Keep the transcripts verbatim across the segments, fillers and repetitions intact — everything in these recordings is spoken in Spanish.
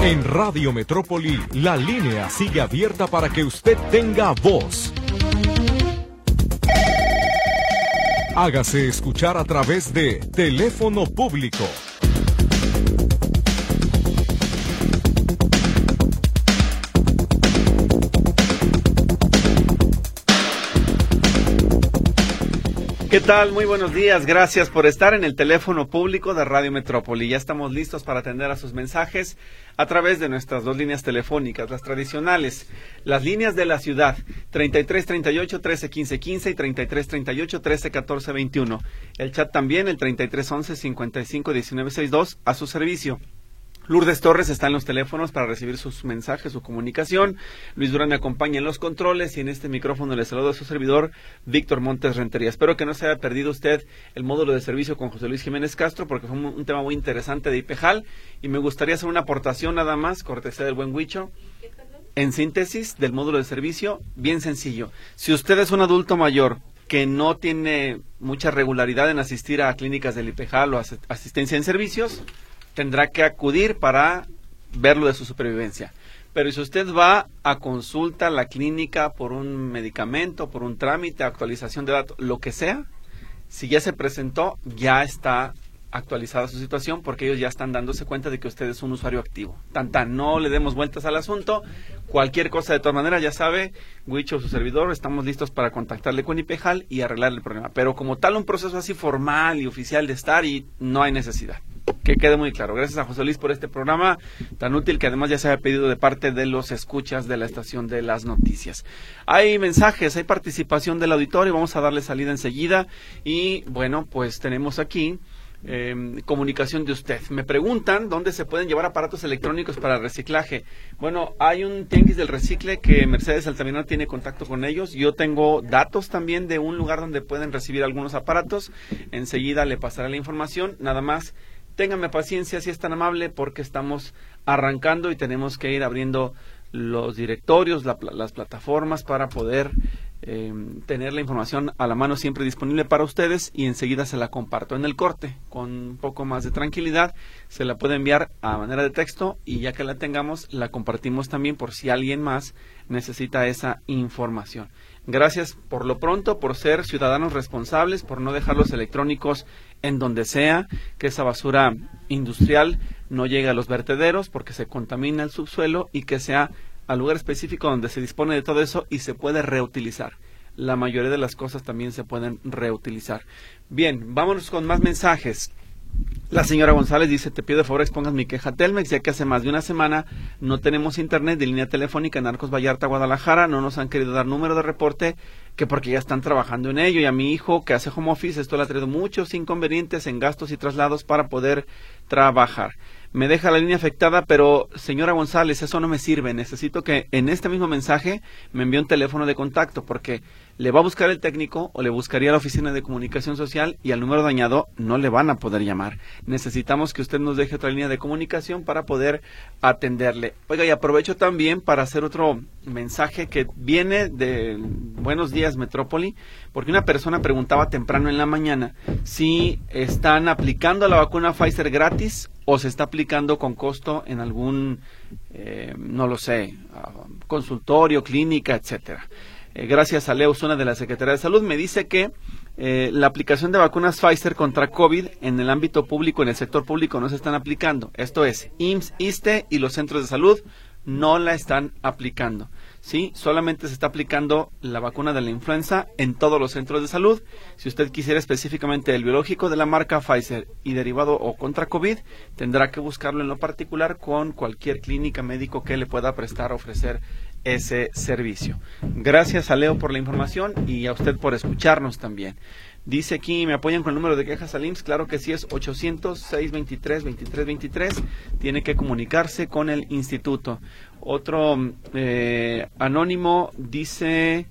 En Radio Metrópoli, la línea sigue abierta para que usted tenga voz. Hágase escuchar a través de teléfono público. ¿Qué tal? Muy buenos días. Gracias por estar en el teléfono público de Radio Metrópoli. Ya estamos listos para atender a sus mensajes a través de nuestras dos líneas telefónicas, las tradicionales, las líneas de la ciudad, treinta y tres treinta y ocho trece quince quince y treinta y tres treinta y ocho trece catorce veintiuno. El chat también, el treinta y tres once cincuenta y cinco diecinueve sesenta y dos, a su servicio. Lourdes Torres está en los teléfonos para recibir sus mensajes, su comunicación. Luis Durán me acompaña en los controles y en este micrófono le saludo a su servidor, Víctor Montes Rentería. Espero que no se haya perdido usted el módulo de servicio con José Luis Jiménez Castro, porque fue un, un tema muy interesante de IPEJAL y me gustaría hacer una aportación nada más, cortesía del buen Huicho. En síntesis del módulo de servicio, bien sencillo. Si usted es un adulto mayor que no tiene mucha regularidad en asistir a clínicas del IPEJAL o as- asistencia en servicios, tendrá que acudir para ver lo de su supervivencia. Pero si usted va a consulta a la clínica por un medicamento, por un trámite, actualización de datos, lo que sea, si ya se presentó, ya está actualizada su situación, porque ellos ya están dándose cuenta de que usted es un usuario activo. Tan tan, no le demos vueltas al asunto. Cualquier cosa, de todas maneras, ya sabe, Huicho, su servidor, estamos listos para contactarle con IPEJAL y arreglar el problema. Pero como tal, un proceso así formal y oficial de estar, y no hay necesidad. Que quede muy claro. Gracias a José Luis por este programa tan útil, que además ya se había pedido de parte de los escuchas de la estación de las noticias. Hay mensajes, hay participación del auditorio, vamos a darle salida enseguida. Y bueno, pues tenemos aquí eh, comunicación de usted. Me preguntan dónde se pueden llevar aparatos electrónicos para reciclaje. Bueno, hay un tianguis del recicle que Mercedes Altamirano tiene contacto con ellos. Yo tengo datos también de un lugar donde pueden recibir algunos aparatos. Enseguida le pasaré la información. Nada más, téngame paciencia si es tan amable, porque estamos arrancando y tenemos que ir abriendo los directorios, la, las plataformas para poder eh, tener la información a la mano, siempre disponible para ustedes, y enseguida se la comparto en el corte. Con un poco más de tranquilidad se la puede enviar a manera de texto, y ya que la tengamos la compartimos también por si alguien más necesita esa información. Gracias por lo pronto por ser ciudadanos responsables, por no dejar los electrónicos en donde sea, que esa basura industrial no llegue a los vertederos porque se contamina el subsuelo, y que sea al lugar específico donde se dispone de todo eso y se puede reutilizar. La mayoría de las cosas también se pueden reutilizar. Bien, vámonos con más mensajes. La señora González dice: te pido de favor expongas mi queja a Telmex, ya que hace más de una semana no tenemos internet de línea telefónica en Arcos Vallarta, Guadalajara. No nos han querido dar número de reporte, que porque ya están trabajando en ello, y a mi hijo, que hace home office, esto le ha traído muchos inconvenientes en gastos y traslados para poder trabajar. Me deja la línea afectada, pero señora González, eso no me sirve. Necesito que en este mismo mensaje me envíe un teléfono de contacto, porque le va a buscar el técnico o le buscaría la oficina de comunicación social, y al número dañado no le van a poder llamar. Necesitamos que usted nos deje otra línea de comunicación para poder atenderle. Oiga, y aprovecho también para hacer otro mensaje que viene de Buenos Días Metrópoli, porque una persona preguntaba temprano en la mañana si están aplicando la vacuna Pfizer gratis o se está aplicando con costo en algún, eh, no lo sé, uh, consultorio, clínica, etcétera. Eh, gracias a Leo Zuna de la Secretaría de Salud, me dice que eh, la aplicación de vacunas Pfizer contra COVID en el ámbito público, en el sector público, no se están aplicando. Esto es, I M S S, ISSSTE y los centros de salud no la están aplicando. Sí, solamente se está aplicando la vacuna de la influenza en todos los centros de salud. Si usted quisiera específicamente el biológico de la marca Pfizer y derivado o contra COVID, tendrá que buscarlo en lo particular con cualquier clínica médico que le pueda prestar, ofrecer ese servicio. Gracias a Leo por la información y a usted por escucharnos también. Dice aquí, ¿me apoyan con el número de quejas al I M S S? Claro que sí, es ochocientos, seiscientos veintitrés, veintitrés veintitrés. Tiene que comunicarse con el instituto. Otro eh, anónimo dice,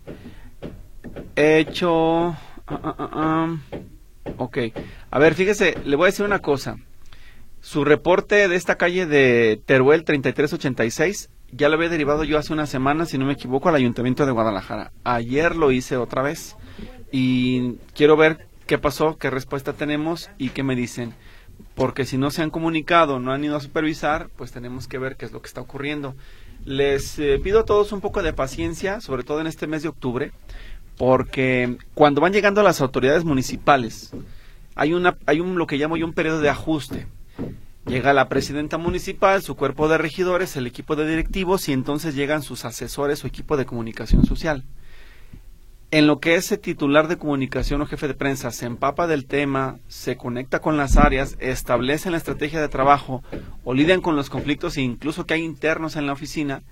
he hecho... Uh, uh, uh, uh. Ok, a ver, fíjese, le voy a decir una cosa. Su reporte de esta calle de Teruel treinta y tres ochenta y seis ya lo había derivado yo hace una semana, si no me equivoco, al Ayuntamiento de Guadalajara. Ayer lo hice otra vez y quiero ver qué pasó, qué respuesta tenemos y qué me dicen. porque si no se han comunicado, no han ido a supervisar, pues tenemos que ver qué es lo que está ocurriendo. Les eh, pido a todos un poco de paciencia, sobre todo en este mes de octubre, porque cuando van llegando las autoridades municipales, hay una hay un lo que llamo yo un periodo de ajuste. Llega la presidenta municipal, su cuerpo de regidores, el equipo de directivos, y entonces llegan sus asesores, su equipo de comunicación social. En lo que ese titular de comunicación o jefe de prensa se empapa del tema, se conecta con las áreas, establecen la estrategia de trabajo o lidian con los conflictos, e incluso que hay internos en la oficina,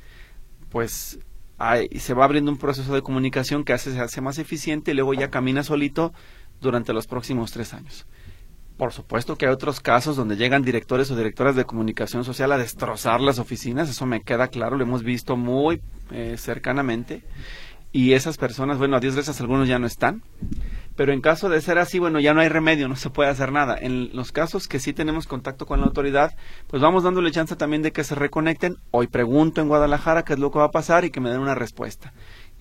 pues hay, se va abriendo un proceso de comunicación que hace, se hace más eficiente y luego ya camina solito durante los próximos tres años. Por supuesto que hay otros casos donde llegan directores o directoras de comunicación social a destrozar las oficinas, eso me queda claro, lo hemos visto muy eh, cercanamente. Y esas personas, bueno, a Dios gracias, algunos ya no están, pero en caso de ser así, bueno, ya no hay remedio, no se puede hacer nada. En los casos que sí tenemos contacto con la autoridad, pues vamos dándole chance también de que se reconecten. Hoy pregunto en Guadalajara qué es lo que va a pasar y que me den una respuesta.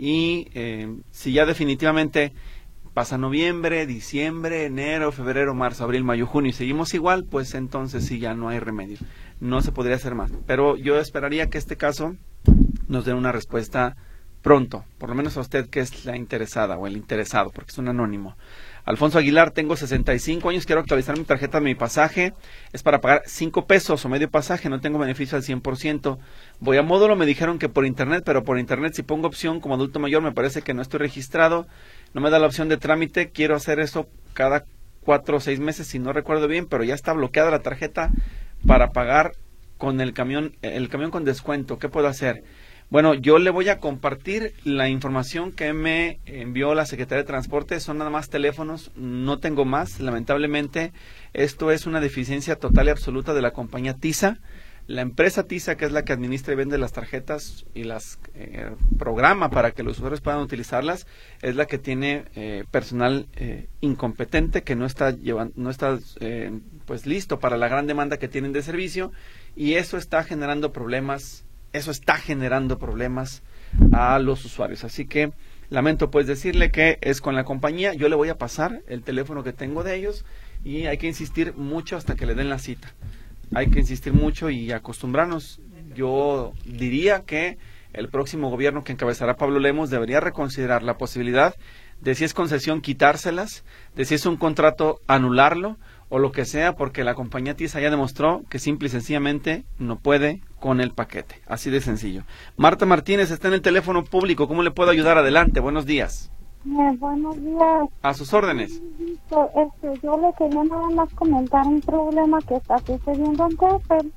Y eh, si ya definitivamente pasa noviembre, diciembre, enero, febrero, marzo, abril, mayo, junio y seguimos igual, pues entonces sí ya no hay remedio. No se podría hacer más. Pero yo esperaría que este caso nos dé una respuesta pronto, por lo menos a usted que es la interesada o el interesado, porque es un anónimo. Alfonso Aguilar, tengo sesenta y cinco años, quiero actualizar mi tarjeta de mi pasaje, es para pagar cinco pesos o medio pasaje, no tengo beneficio al cien por ciento. Voy a módulo, me dijeron que por internet, pero por internet si pongo opción como adulto mayor me parece que no estoy registrado, no me da la opción de trámite, quiero hacer eso cada cuatro o seis meses si no recuerdo bien, pero ya está bloqueada la tarjeta para pagar con el camión, el camión con descuento. ¿Qué puedo hacer? Bueno, yo le voy a compartir la información que me envió la Secretaría de Transporte, son nada más teléfonos, no tengo más, lamentablemente esto es una deficiencia total y absoluta de la compañía TISA. La empresa TISA, que es la que administra y vende las tarjetas y las eh, programa para que los usuarios puedan utilizarlas, es la que tiene eh, personal eh, incompetente que no está llevando, no está eh, pues listo para la gran demanda que tienen de servicio, y eso está generando problemas. Eso está generando problemas a los usuarios. Así que lamento pues decirle que es con la compañía. Yo le voy a pasar el teléfono que tengo de ellos y hay que insistir mucho hasta que le den la cita. Hay que insistir mucho y acostumbrarnos. Yo diría que el próximo gobierno que encabezará Pablo Lemos debería reconsiderar la posibilidad de, si es concesión, quitárselas, de si es un contrato, anularlo o lo que sea, porque la compañía TISA ya demostró que simple y sencillamente no puede con el paquete. Así de sencillo. Marta Martínez está en el teléfono público. ¿Cómo le puedo ayudar? Adelante. Buenos días. Eh, buenos días. A sus órdenes. Este, yo le quería nada más comentar un problema que está sucediendo en Coppel.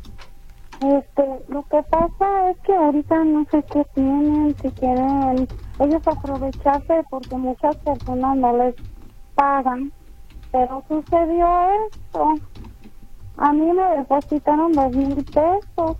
Este, lo que pasa es que ahorita no sé qué tienen, si quieren ellos aprovecharse porque muchas personas no les pagan. Pero sucedió esto. A mí me depositaron dos mil pesos.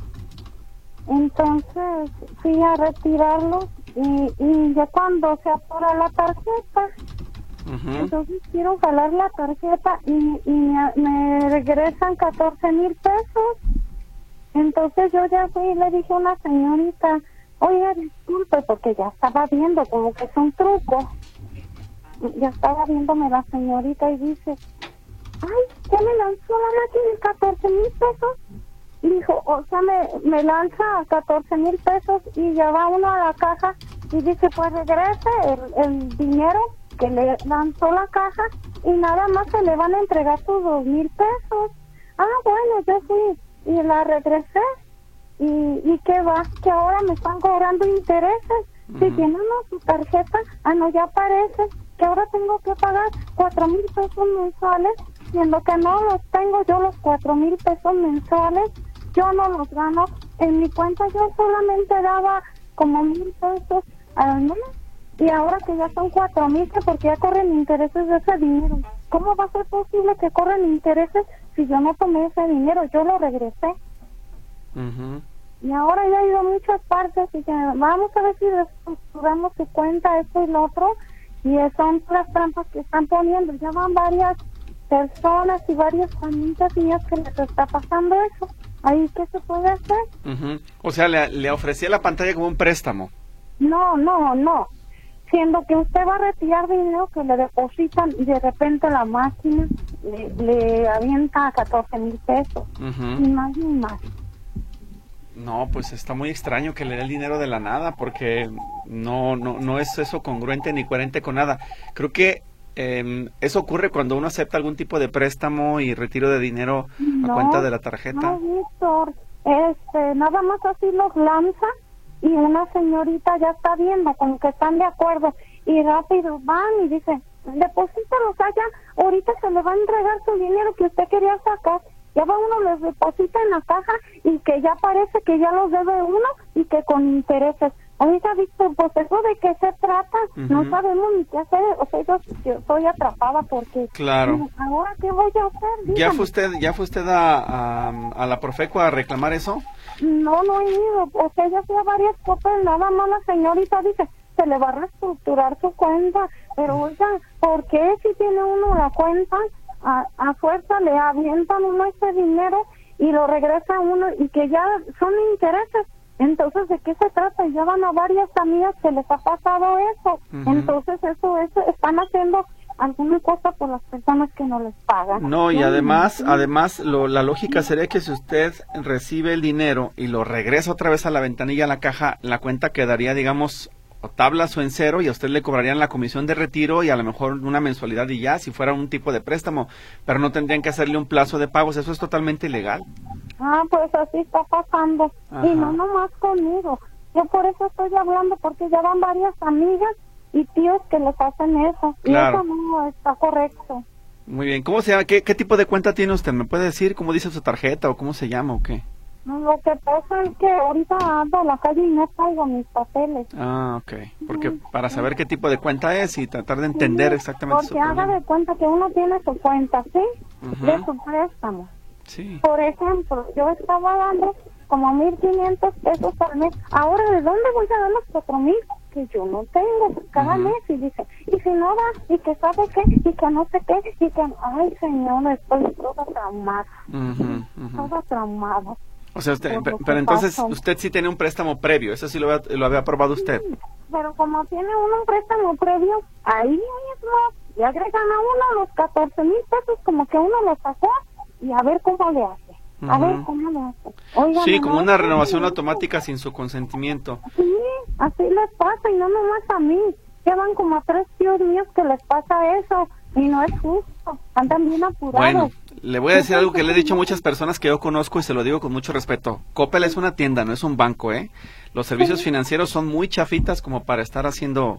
Entonces fui a retirarlos y, y ya cuando se apura la tarjeta, uh-huh. entonces quiero jalar la tarjeta y, y me, me regresan catorce mil pesos. Entonces yo ya fui y le dije a una señorita, oye, disculpe, porque ya estaba viendo como que es un truco. Ya estaba viéndome la señorita y dice, ay, ¿qué me lanzó la máquina catorce mil pesos? Dijo, o sea, me, me lanza catorce mil pesos y ya va uno a la caja y dice, pues regrese el, el dinero que le lanzó la caja y nada más se le van a entregar sus dos mil pesos. Ah, bueno, yo fui y la regresé y, y ¿qué va? Que ahora me están cobrando intereses. Uh-huh. Si tienen su tarjeta, ah, no, ya aparece que ahora tengo que pagar cuatro mil pesos mensuales y en lo que no los tengo yo los cuatro mil pesos mensuales, yo no los gano. En mi cuenta yo solamente daba como mil pesos al mes y ahora que ya son cuatro mil, que porque ya corren intereses de ese dinero. ¿Cómo va a ser posible que corren intereses si yo no tomé ese dinero? Yo lo regresé. Uh-huh. Y ahora ya he ido a muchas partes y que vamos a ver si reestructuramos su cuenta, esto y lo otro. Y son las trampas que están poniendo. Ya van varias personas y varias familias niñas que les está pasando eso. ¿Ahí qué se puede hacer? Uh-huh. O sea, le, le ofrecía la pantalla como un préstamo. No, no, no. siendo que usted va a retirar dinero que le depositan y de repente la máquina le, le avienta catorce mil pesos, Uh-huh. ni más ni más. No, pues está muy extraño que le dé el dinero de la nada, porque no, no, no es eso congruente ni coherente con nada. Creo que eh, eso ocurre cuando uno acepta algún tipo de préstamo y retiro de dinero a No, cuenta de la tarjeta. No, Víctor, este, nada más así los lanza y una señorita ya está viendo, como que están de acuerdo, y rápido van y dicen, deposítalos allá, ahorita se le va a entregar su dinero que usted quería sacar. Ya va uno, les deposita en la caja y que ya parece que ya los debe uno y que con intereses. Oiga, Víctor, pues eso de qué se trata, Uh-huh. no sabemos ni qué hacer. O sea, yo, yo estoy atrapada porque... Claro. ¿Ahora qué voy a hacer? ¿Ya Dígame. fue usted, ya fue usted a, a, a la Profeco a reclamar eso? No, no he ido. O sea, ya fui a varias copas, nada más la señorita dice, se le va a reestructurar su cuenta. Pero oiga, ¿por qué si tiene uno la cuenta, a, a fuerza le avientan uno ese dinero y lo regresa a uno y que ya son intereses? Entonces, ¿de qué se trata? Ya van a varias amigas que les ha pasado eso. Uh-huh. Entonces, eso, eso, están haciendo alguna cosa por las personas que no les pagan. No, y No, además, no. además lo, la lógica sería que si usted recibe el dinero y lo regresa otra vez a la ventanilla, a la caja, la cuenta quedaría, digamos, o tablas o en cero, y a usted le cobrarían la comisión de retiro y a lo mejor una mensualidad y ya, si fuera un tipo de préstamo, pero no tendrían que hacerle un plazo de pagos. Eso es totalmente ilegal. Ah, pues así está pasando. Ajá. Y no nomás conmigo. Yo por eso estoy hablando, porque ya van varias amigas y tíos que les hacen eso. Claro. Y eso no está correcto. Muy bien. ¿Cómo se llama? ¿Qué, qué tipo de cuenta tiene usted? ¿Me puede decir cómo dice su tarjeta o cómo se llama o qué? Lo que pasa es que ahorita ando a la calle y no traigo mis papeles. Ah, ok. Porque para saber qué tipo de cuenta es y tratar de entender Sí, exactamente su porque haga problema. de cuenta que uno tiene su cuenta, ¿sí? Ujú. De su préstamo. Sí. Por ejemplo, yo estaba dando como mil quinientos pesos al mes. Ahora, ¿de dónde voy a dar los cuatro mil? Que yo no tengo cada Ujú. mes. Y dice, y si no da, y que sabe qué, y que no sé qué, y que, ay, señor, estoy toda traumada. Ujú, ujú. Toda traumada. O sea, usted, Por pe- lo que pero entonces pasó. usted sí tiene un préstamo previo, eso sí lo había, lo había aprobado usted. Pero como tiene uno un préstamo previo, ahí mismo le agregan a uno los catorce mil pesos, como que uno lo sacó, y a ver cómo le hace. A Ujú. ver cómo le hace. Oiga, Sí, no, como no, una sí, renovación sí. automática sin su consentimiento. Sí, así les pasa, y no nomás a mí. Llevan como a tres tíos míos que les pasa eso, y no es justo. Andan bien apurados. Bueno, le voy a decir algo que le he dicho a muchas personas que yo conozco y se lo digo con mucho respeto. Coppel es una tienda, no es un banco, ¿eh? Los servicios financieros son muy chafitas como para estar haciendo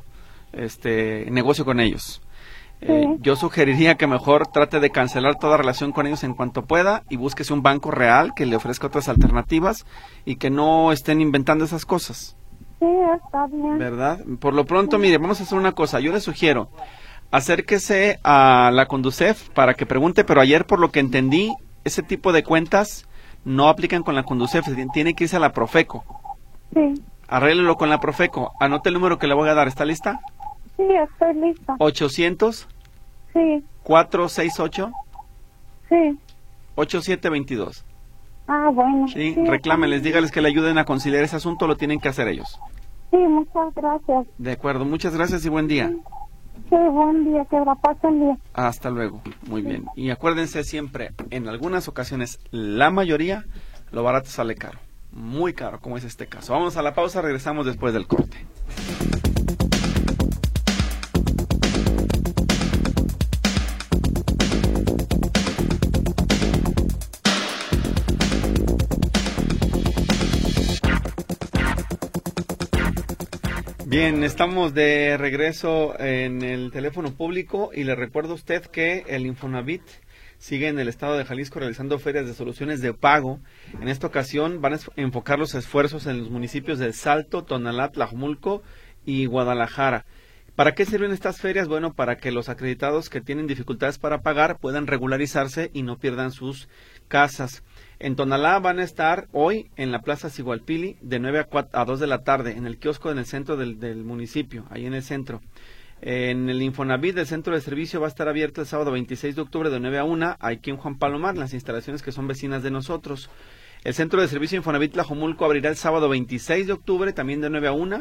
este negocio con ellos. Eh, Sí. yo sugeriría que mejor trate de cancelar toda relación con ellos en cuanto pueda y búsquese un banco real que le ofrezca otras alternativas y que no estén inventando esas cosas, Sí, está bien. ¿verdad? Por lo pronto, mire, vamos a hacer una cosa. Yo le sugiero, acérquese a la Conducef para que pregunte, pero ayer por lo que entendí, ese tipo de cuentas no aplican con la Conducef, tiene que irse a la Profeco. Sí, Arréglelo con la Profeco. Anote el número que le voy a dar, ¿está lista? sí, estoy lista. ochocientos, Sí, cuatrocientos sesenta y ocho, sí. ochenta y siete veintidós. Ah, bueno. Sí, sí, reclámenles, está dígales que le ayuden a conciliar ese asunto, lo tienen que hacer ellos. bien. Sí, muchas gracias. De acuerdo, muchas gracias y buen día. Sí, buen día, que la pasen bien. Hasta luego, muy bien. Y acuérdense siempre, en algunas ocasiones, la mayoría, lo barato sale caro, muy caro, como es este caso. Vamos a la pausa, regresamos después del corte. Bien, estamos de regreso en el teléfono público y le recuerdo a usted que el Infonavit sigue en el estado de Jalisco realizando ferias de soluciones de pago. En esta ocasión van a enfocar los esfuerzos en los municipios de Salto, Tonalá, Tlajomulco y Guadalajara. ¿Para qué sirven estas ferias? Bueno, para que los acreditados que tienen dificultades para pagar puedan regularizarse y no pierdan sus casas. En Tonalá van a estar hoy en la Plaza Sigualpili de nueve a dos de la tarde, en el kiosco en el centro del, del municipio, ahí en el centro. En el Infonavit del centro de servicio va a estar abierto el sábado veintiséis de octubre de nueve a una, aquí en Juan Palomar, las instalaciones que son vecinas de nosotros. El centro de servicio Infonavit Tlajomulco abrirá el sábado veintiséis de octubre, también de nueve a una,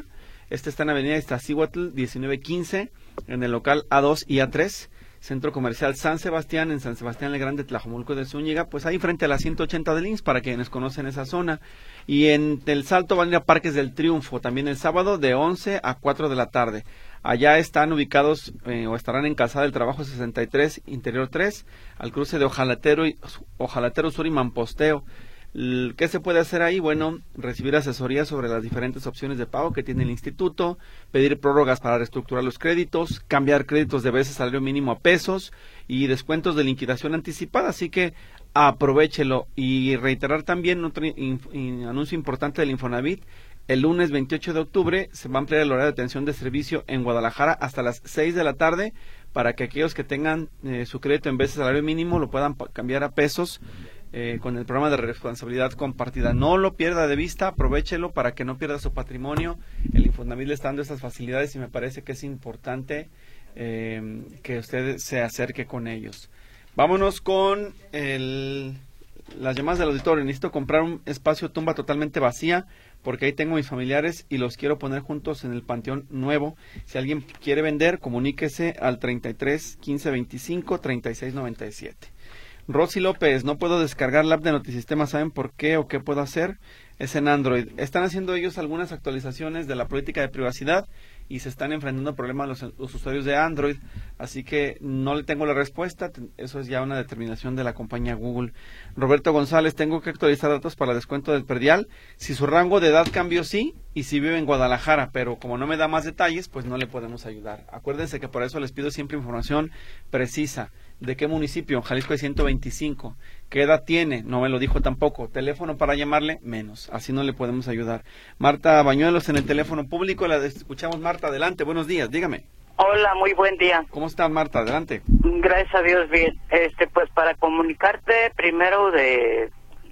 Este está en Avenida Iztaccíhuatl diecinueve quince, en el local A dos y A tres, Centro Comercial San Sebastián, en San Sebastián el Grande, Tlajomulco de Zúñiga, pues ahí frente a la ciento ochenta del I M S S, para quienes conocen esa zona. Y en El Salto van a ir a Parques del Triunfo, también el sábado de once a cuatro de la tarde. Allá están ubicados eh, o estarán en Calzada del Trabajo sesenta y tres, Interior tres, al cruce de Ojalatero, y, Ojalatero Sur y Mamposteo. ¿Qué se puede hacer ahí? Bueno, recibir asesoría sobre las diferentes opciones de pago que tiene el instituto, pedir prórrogas para reestructurar los créditos, cambiar créditos de veces salario mínimo a pesos y descuentos de liquidación anticipada, así que aprovéchelo. Y reiterar también otro in, in, anuncio importante del Infonavit: el lunes veintiocho de octubre se va a ampliar el horario de atención de servicio en Guadalajara hasta las seis de la tarde, para que aquellos que tengan eh, su crédito en veces salario mínimo lo puedan cambiar a pesos. Eh, con el programa de responsabilidad compartida. No lo pierda de vista, aprovéchelo para que no pierda su patrimonio. El Infonavit le está dando estas facilidades y me parece que es importante eh, que usted se acerque con ellos. Vámonos con el, las llamadas del auditorio. Necesito comprar un espacio tumba totalmente vacía porque ahí tengo mis familiares y los quiero poner juntos en el Panteón Nuevo. Si alguien quiere vender, comuníquese al treinta y tres, quince veinticinco, treinta y seis noventa y siete. Rosy López, no puedo descargar la app de Notisistema, ¿saben por qué o qué puedo hacer? Es en Android. Están haciendo ellos algunas actualizaciones de la política de privacidad y se están enfrentando a problemas los, los usuarios de Android, así que no le tengo la respuesta, eso es ya una determinación de la compañía Google. Roberto González, tengo que actualizar datos para descuento del predial. Si su rango de edad cambió, sí, y si vive en Guadalajara, pero como no me da más detalles, pues no le podemos ayudar. Acuérdense que por eso les pido siempre información precisa. ¿De qué municipio? Jalisco hay ciento veinticinco. ¿Qué edad tiene? No me lo dijo tampoco. Teléfono para llamarle, menos. Así no le podemos ayudar. Marta Bañuelos en el teléfono público. La escuchamos, Marta. Adelante. Buenos días. Dígame. Hola, muy buen día. ¿Cómo está, Marta? Adelante. Gracias a Dios, bien. Este, pues para comunicarte primero de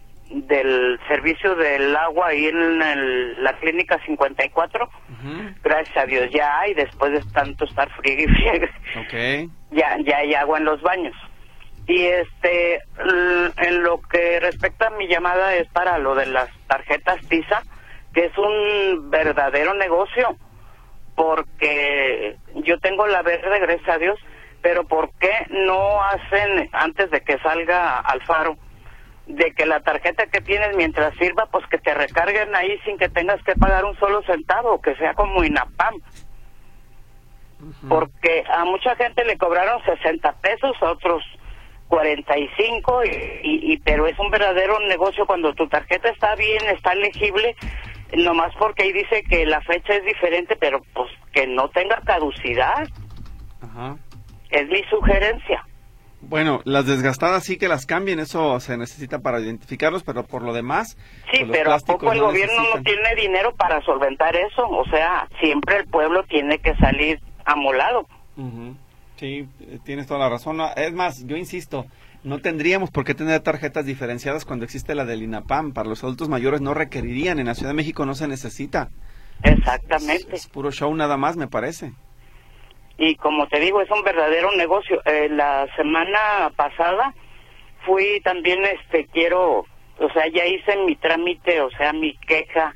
del servicio del agua ahí en el, la clínica cincuenta y cuatro. Uh-huh. Gracias a Dios ya hay, después de tanto estar friegue y friegue. Okay. Ya, ya hay agua en los baños. Y este, en lo que respecta a mi llamada es para lo de las tarjetas Tisa, que es un verdadero negocio, porque yo tengo la verde, gracias a Dios, pero ¿por qué no hacen antes de que salga Alfaro, de que la tarjeta que tienes mientras sirva, pues que te recarguen ahí sin que tengas que pagar un solo centavo, que sea como INAPAM? Uh-huh. Porque a mucha gente le cobraron sesenta pesos, a otros cuarenta y cinco, y, y, y, pero es un verdadero negocio cuando tu tarjeta está bien, está legible, nomás porque ahí dice que la fecha es diferente, pero pues que no tenga caducidad. Uh-huh. Es mi sugerencia. Bueno, las desgastadas sí que las cambien, eso se necesita para identificarlos, pero por lo demás... Sí, pues pero ¿a poco el no gobierno necesitan. no tiene dinero para solventar eso? O sea, siempre el pueblo tiene que salir amolado. Uh-huh. Sí, tienes toda la razón. Es más, yo insisto, no tendríamos por qué tener tarjetas diferenciadas cuando existe la del INAPAM. Para los adultos mayores no requerirían, en la Ciudad de México no se necesita. Exactamente. Es, es puro show nada más, me parece. Y como te digo, es un verdadero negocio. Eh, la semana pasada fui también, este, quiero, o sea, ya hice mi trámite, o sea, mi queja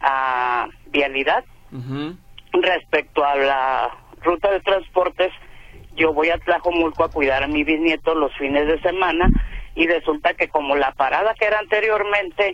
a Vialidad. Uh-huh. Respecto a la ruta de transportes. Yo voy a Tlajomulco a cuidar a mi bisnieto los fines de semana y resulta que como la parada que era anteriormente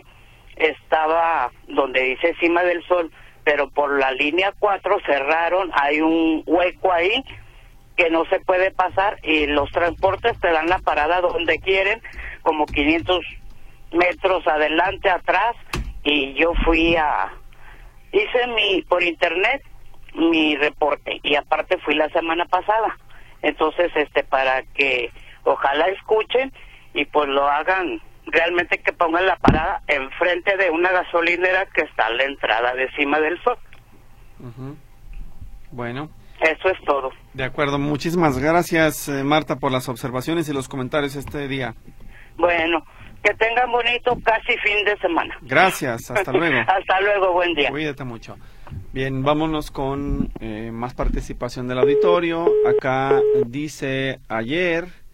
estaba donde dice Cima del Sol, pero por la línea cuatro cerraron, hay un hueco ahí que no se puede pasar y los transportes te dan la parada donde quieren, como quinientos metros adelante, atrás, y yo fui a... hice mi por internet mi reporte y aparte fui la semana pasada. Entonces, este, para que ojalá escuchen y pues lo hagan, realmente que pongan la parada enfrente de una gasolinera que está a la entrada de Cima del Sol. Uh-huh. Bueno. Eso es todo. De acuerdo, muchísimas gracias, eh, Marta, por las observaciones y los comentarios este día. Bueno, que tengan bonito casi fin de semana. Gracias, hasta luego. Hasta luego, buen día. Cuídate mucho. Bien, vámonos con eh, más participación del auditorio. Acá dice ayer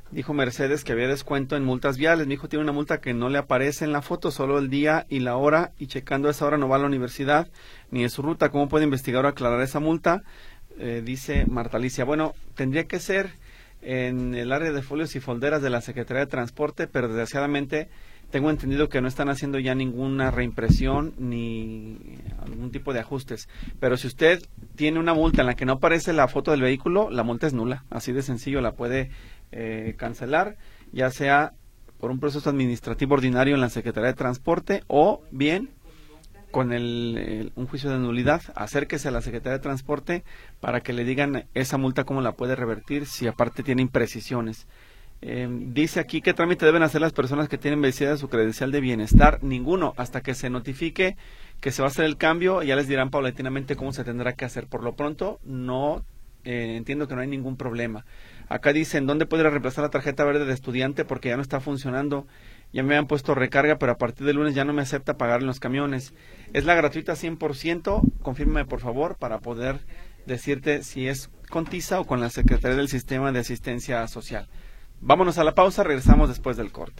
Dijo Mercedes que había descuento en multas viales. Mi hijo tiene una multa que no le aparece en la foto, solo el día y la hora, y checando esa hora no va a la universidad ni en su ruta. ¿Cómo puede investigar o aclarar esa multa? Eh, dice Marta Alicia. Bueno, tendría que ser en el área de folios y folderas de la Secretaría de Transporte, pero desgraciadamente tengo entendido que no están haciendo ya ninguna reimpresión ni algún tipo de ajustes. Pero si usted tiene una multa en la que no aparece la foto del vehículo, la multa es nula. Así de sencillo, la puede eh, cancelar, ya sea por un proceso administrativo ordinario en la Secretaría de Transporte o bien con el, el, un juicio de nulidad. Acérquese a la Secretaría de Transporte para que le digan esa multa cómo la puede revertir si aparte tiene imprecisiones. Eh, dice aquí qué trámite deben hacer las personas que tienen vencida su credencial de bienestar. Ninguno, hasta que se notifique que se va a hacer el cambio, ya les dirán paulatinamente cómo se tendrá que hacer. Por lo pronto, no eh, entiendo que no hay ningún problema. Acá dicen, ¿dónde podría reemplazar la tarjeta verde de estudiante? Porque ya no está funcionando. Ya me habían puesto recarga, pero a partir del lunes ya no me acepta pagar en los camiones. Es la gratuita cien por ciento. Confírmeme, por favor, para poder decirte si es con TISA o con la Secretaría del Sistema de Asistencia Social. Vámonos a la pausa, regresamos después del corte.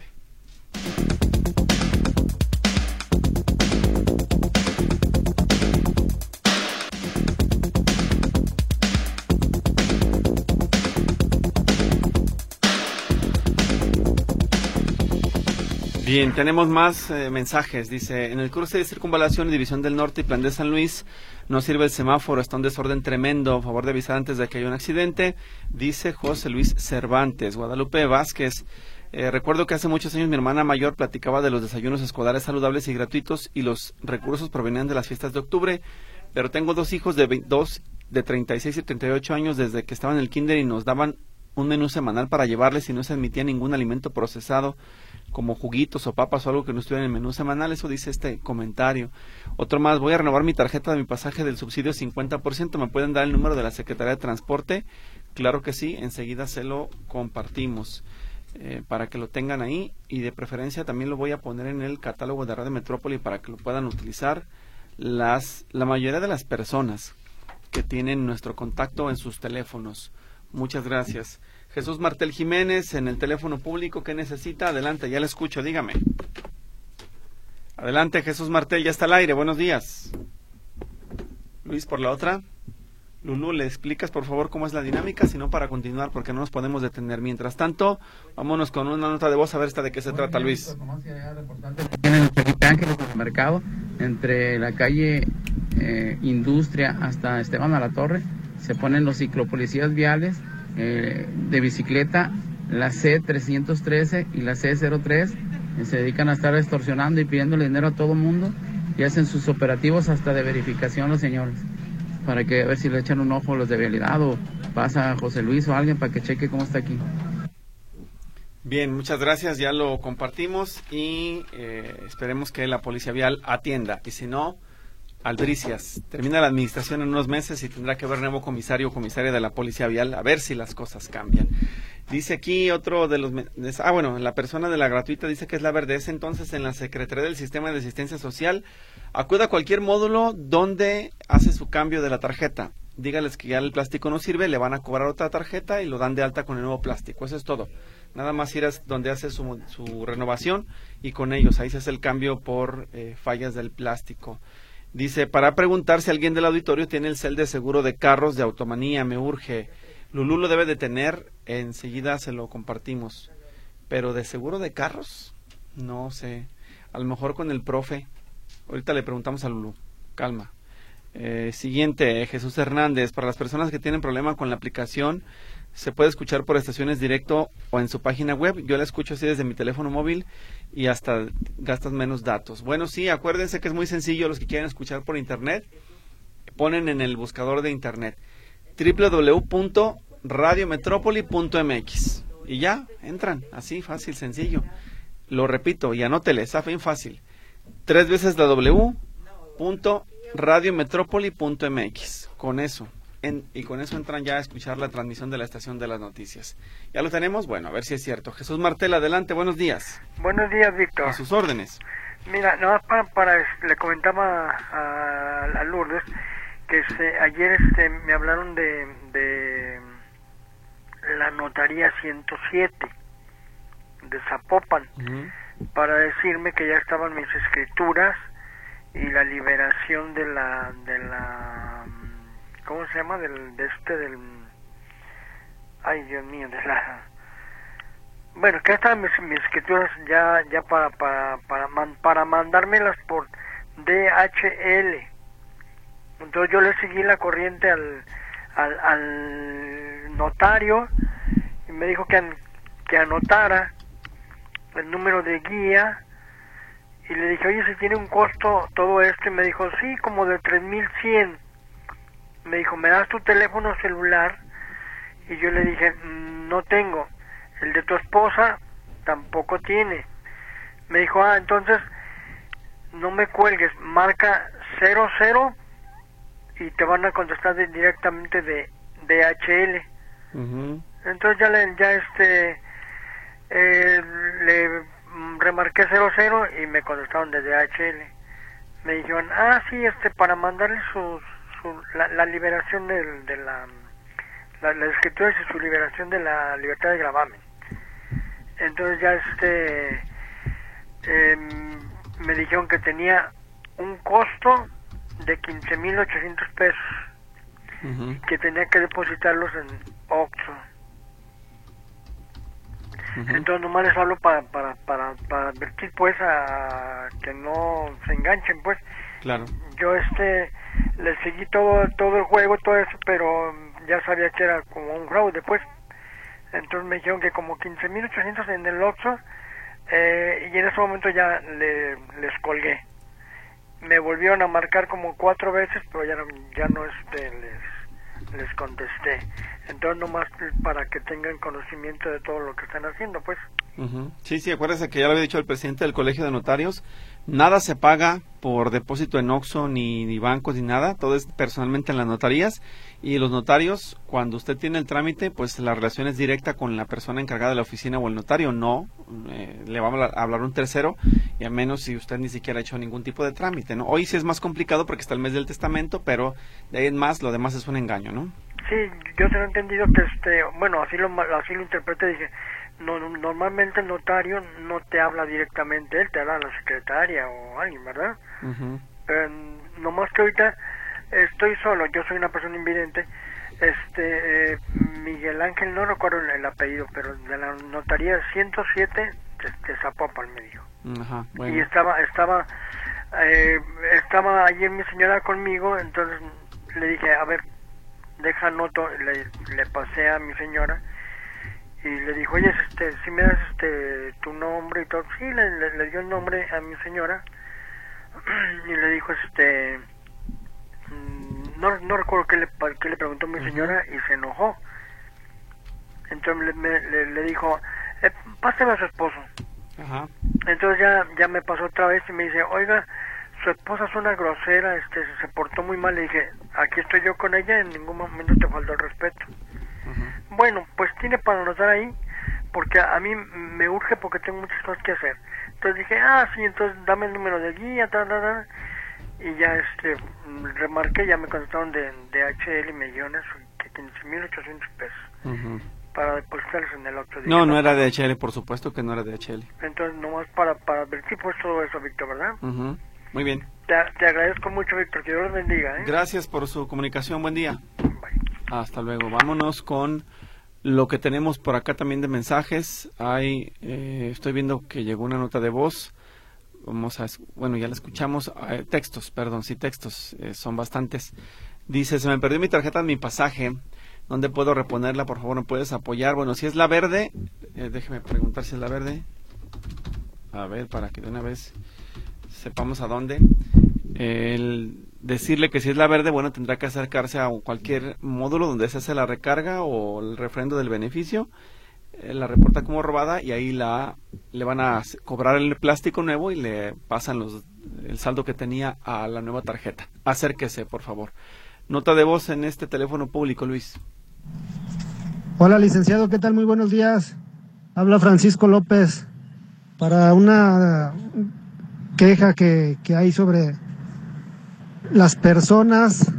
Bien, tenemos más eh, mensajes. Dice, en el cruce de Circunvalación y División del Norte y Plan de San Luis no sirve el semáforo, está un desorden tremendo, a favor de avisar antes de que haya un accidente. Dice José Luis Cervantes. Guadalupe Vázquez, eh, recuerdo que hace muchos años mi hermana mayor platicaba de los desayunos escolares saludables y gratuitos y los recursos provenían de las fiestas de octubre, pero tengo dos hijos de veinte, dos de treinta y seis y treinta y ocho años desde que estaban en el kinder y nos daban un menú semanal para llevarles y no se admitía ningún alimento procesado como juguitos o papas o algo que no estuviera en el menú semanal. Eso dice este comentario. Otro más, voy a renovar mi tarjeta de mi pasaje del subsidio cincuenta por ciento. ¿Me pueden dar el número de la Secretaría de Transporte? Claro que sí, enseguida se lo compartimos eh, para que lo tengan ahí, y de preferencia también lo voy a poner en el catálogo de Radio Metrópoli para que lo puedan utilizar las la mayoría de las personas que tienen nuestro contacto en sus teléfonos. Muchas gracias. Jesús Martel Jiménez, en el teléfono público, ¿qué necesita? Adelante, ya le escucho, dígame. Adelante, Jesús Martel, ya está al aire, buenos días. Luis, por la otra. Lulú, ¿le explicas, por favor, cómo es la dinámica? Si no, para continuar, porque no nos podemos detener. Mientras tanto, vámonos con una nota de voz a ver esta de qué se Muy trata, bien, Luis. Tienen el Felipe Ángeles en el mercado, entre la calle eh, Industria hasta Esteban a la Torre, se ponen los ciclopolicías viales, Eh, de bicicleta, la C trescientos trece y la C cero tres, eh, se dedican a estar extorsionando y pidiéndole dinero a todo mundo y hacen sus operativos hasta de verificación los señores, para que a ver si le echan un ojo los de vialidad o pasa a José Luis o alguien para que cheque cómo está aquí. Bien, muchas gracias, ya lo compartimos y eh, esperemos que la Policía Vial atienda, y si no, albricias. Termina la administración en unos meses y tendrá que haber nuevo comisario o comisaria de la Policía Vial, a ver si las cosas cambian. Dice aquí otro de los... Ah, bueno, la persona de la gratuita dice que es la verde. Es entonces en la Secretaría del Sistema de Asistencia Social. Acuda a cualquier módulo donde hace su cambio de la tarjeta. Dígales que ya el plástico no sirve, le van a cobrar otra tarjeta y lo dan de alta con el nuevo plástico. Eso es todo. Nada más ir a donde hace su, su renovación y con ellos. Ahí se hace el cambio por eh, fallas del plástico. Dice, para preguntar si alguien del auditorio tiene el cel de seguro de carros de Automanía, me urge. Lulú lo debe de tener, enseguida se lo compartimos. Pero de seguro de carros, no sé. A lo mejor con el profe. Ahorita le preguntamos a Lulú. Calma. Eh, siguiente, Jesús Hernández. Para las personas que tienen problema con la aplicación, se puede escuchar por estaciones directo o en su página web. Yo la escucho así desde mi teléfono móvil y hasta gastas menos datos. Bueno, sí, acuérdense que es muy sencillo. Los que quieren escuchar por internet, ponen en el buscador de internet doble u doble u doble u punto radio metrópoli punto m x y ya, entran, así, fácil, sencillo. Lo repito, y anótele, está bien fácil. Tres veces la w punto radio metrópoli punto m x. Con eso. En, y con eso entran ya a escuchar la transmisión de la estación de las noticias. ¿Ya lo tenemos? Bueno, a ver si es cierto. Jesús Martel, adelante, buenos días. Buenos días, Víctor. A sus órdenes. Mira, nada más para, para, le comentaba a, a Lourdes que este, ayer este, me hablaron de, de la notaría ciento siete. de Zapopan, Uh-huh. para decirme que ya estaban mis escrituras y la liberación de la, de la, ¿cómo se llama? Del, de este, del, ay Dios mío, de la, bueno, que estaban mis, mis escrituras ya, ya para, para, para, man, para mandármelas por D H L. Entonces yo le seguí la corriente al, al, al notario y me dijo que, an, que anotara el número de guía, y le dije, oye, si tiene un costo todo esto, y me dijo, sí, como de tres mil cien. Me dijo, ¿me das tu teléfono celular? Y yo le dije, no tengo. El de tu esposa tampoco tiene. Me dijo, ah, entonces no me cuelgues, marca cero cero y te van a contestar de, directamente de D H L. Uh-huh. Entonces ya le, ya este eh, le remarqué cero cero y me contestaron de D H L. Me dijeron, ah, sí, este, para mandarle su, su la, la liberación del, de la, la, la escritura y su liberación de la libertad de gravamen. Entonces ya este eh, me dijeron que tenía un costo de quince mil ochocientos pesos, uh-huh, que tenía que depositarlos en Oxxo. Uh-huh. Entonces nomás les hablo para para para para advertir pues a que no se enganchen pues. Claro. Yo este les seguí todo todo el juego, todo eso, pero ya sabía que era como un fraude pues. Entonces me dijeron que como quince mil ochocientos en el Oxxo, eh, y en ese momento ya le, les colgué. Me volvieron a marcar como cuatro veces, pero ya no, ya no este, les, les contesté. Entonces nomás para que tengan conocimiento de todo lo que están haciendo, pues. Uh-huh. Sí, sí, acuérdese que ya lo había dicho el presidente del Colegio de Notarios, nada se paga por depósito en Oxxo, ni, ni bancos, ni nada, todo es personalmente en las notarías, y los notarios, cuando usted tiene el trámite, pues la relación es directa con la persona encargada de la oficina o el notario, no, eh, le vamos a hablar un tercero, y a menos si usted ni siquiera ha hecho ningún tipo de trámite, ¿no? Hoy sí es más complicado porque está el mes del testamento, pero de ahí en más, lo demás es un engaño, ¿no? Sí, yo se lo he entendido que, este, bueno, así lo, así lo interpreté, dije, no, normalmente el notario no te habla directamente, él te habla a la secretaria o alguien, ¿verdad? Uh-huh. Pero nomás que ahorita estoy solo, yo soy una persona invidente, este, eh, Miguel Ángel, no recuerdo el, el apellido, pero de la notaría ciento siete de, de Zapopan me dijo. Uh-huh, bueno. Y estaba, estaba, eh, estaba ayer mi señora conmigo, entonces le dije, a ver, deja noto, le, le pasé a mi señora y le dijo, oye, este, si me das este tu nombre y todo. Sí, le, le, le dio el nombre a mi señora y le dijo, este, no, no recuerdo qué le, qué le preguntó mi señora, y se enojó. Entonces le, me, le, le dijo, eh, pásame a su esposo. Ajá. Entonces ya, ya me pasó otra vez y me dice, oiga, su esposa es una grosera, este, se portó muy mal. Le dije, aquí estoy yo con ella, en ningún momento te faltó el respeto. Uh-huh. Bueno, pues tiene para anotar ahí, porque a, a mí me urge porque tengo muchas cosas que hacer. Entonces dije, ah, sí, entonces dame el número de guía, tal, tal, tal. Y ya este, remarqué, ya me contestaron de, de H L millones, que quince mil ochocientos pesos. Uh-huh. Para depositarles en el otro día. No, no era de H L, por supuesto que no era de H L. Entonces nomás para, para advertir pues todo eso, Víctor, ¿verdad? Uh-huh. Muy bien. Te, te agradezco mucho, Víctor, que Dios los bendiga, ¿eh? Gracias por su comunicación, buen día. Bye. Hasta luego. Vámonos con lo que tenemos por acá también de mensajes. Hay, eh, estoy viendo que llegó una nota de voz. Vamos a, bueno, ya la escuchamos. Eh, textos, perdón, sí, textos, eh, son bastantes. Dice, se me perdió mi tarjeta en mi pasaje. ¿Dónde puedo reponerla? Por favor, ¿me puedes apoyar? Bueno, si es la verde, eh, déjeme preguntar si es la verde. A ver, para que de una vez sepamos a dónde. El decirle que si es la verde, bueno, tendrá que acercarse a cualquier módulo donde se hace la recarga o el refrendo del beneficio, eh, la reporta como robada y ahí la le van a cobrar el plástico nuevo y le pasan los el saldo que tenía a la nueva tarjeta. Acérquese, por favor. Nota de voz en este teléfono público, Luis. Hola, licenciado, ¿qué tal? Muy buenos días. Habla Francisco López para una queja que, que hay sobre las personas